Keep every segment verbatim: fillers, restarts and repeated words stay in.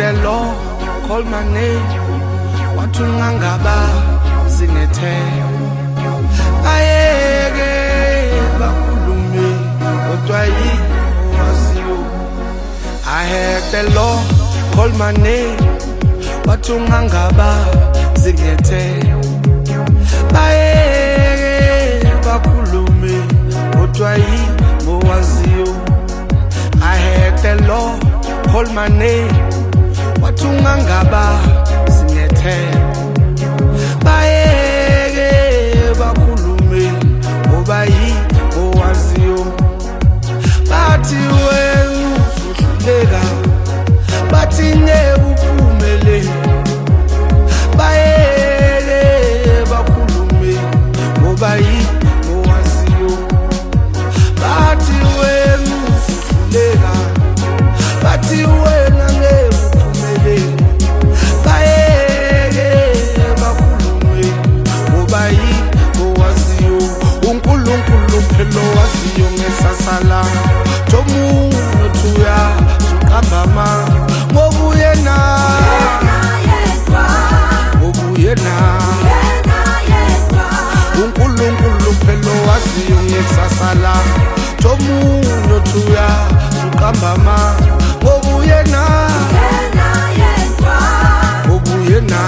the law, call my name. Watungangaba zingethe. Ayeke bakhulume kodwa yini owaziyo. I heard the law, call my name. Watungangaba zingethe. Ayeke bakhulume kodwa yini owaziyo. I heard the law, call my name. Watungangaba zingethe. Bayeke bakhulume ngoba yini owaziyo. Bathi wena usuhluleka, bathi ngeke uphumelele. Bayeke bakhulume ngoba yini owaziyo. Bathi wena usuhluleka, bathi wena ngeke uphumelele. Bayeke bakhulume ngoba yini owaziyo. uNkulunkulu phela owaziyo ngesasala. Jomuno thuya suqambama ngobuye na ngobuye na uNkulunkulu phela owaziyo ngesasala. Jomuno thuya suqambama ngobuye na ngobuye na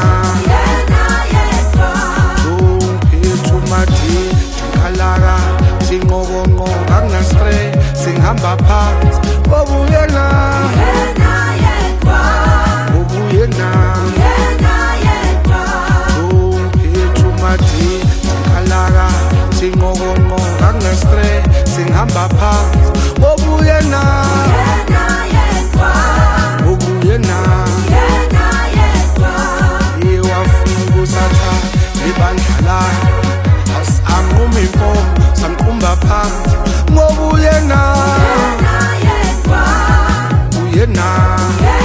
Kalara, sing over more, Agna stray, sing hamba pants, Bobuyena, Bobuyena, oh, here to my tea, Kalara, sing over more, Agna stray, sing hamba pants, Bobuyena, Bobuyena, you are full sata, Ibandala. Amumimpo samkumba phansi ngobuye na uye na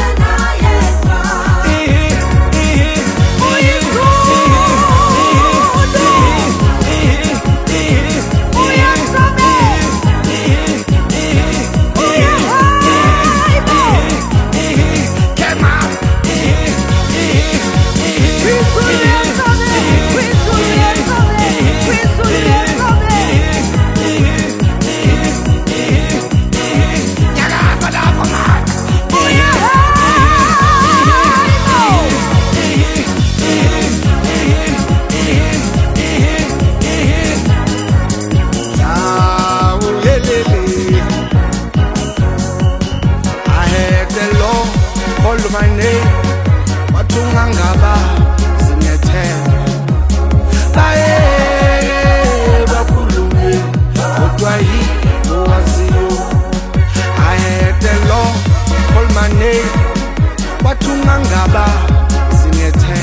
my name, Watungangaba zingethe. Bayeke bakhulume kodwa yini owaziyo. I heard the law, call my name, Watungangaba zingethe.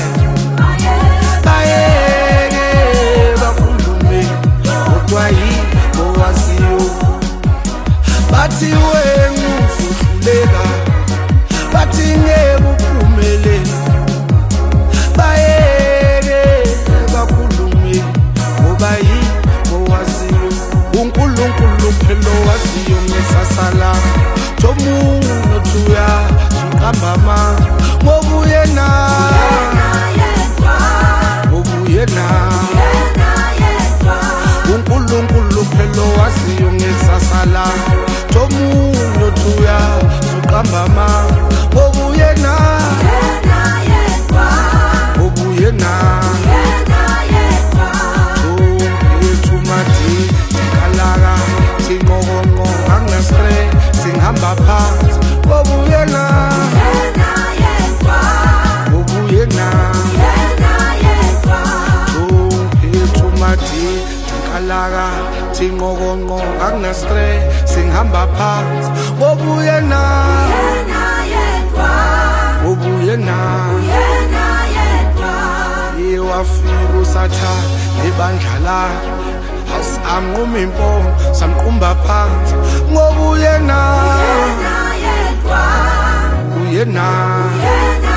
Bayeke bakhulume kodwa yini owaziyo. Bathi wena usuhluleka, bathi ngeke uphumelele. Bayeke bakhulume ngoba yini owaziyo. uNkulunkulu phela owaziyo ngesasala. Jomuno thuya suqambama ngobuye na ngobuye na uNkulunkulu phela owaziyo ngesasala. Jomuno thuya suqambama ngobuye na ngobuye na uthumati Kalara singogongo angastre singhamba phansi ngobuye na ngobuye na uthumati Kalara singogongo angastre singhamba phansi ngobuye na ngobuye na iwafika usatha ibandla asamqumimpo samqumba phansi ngobuye na uye na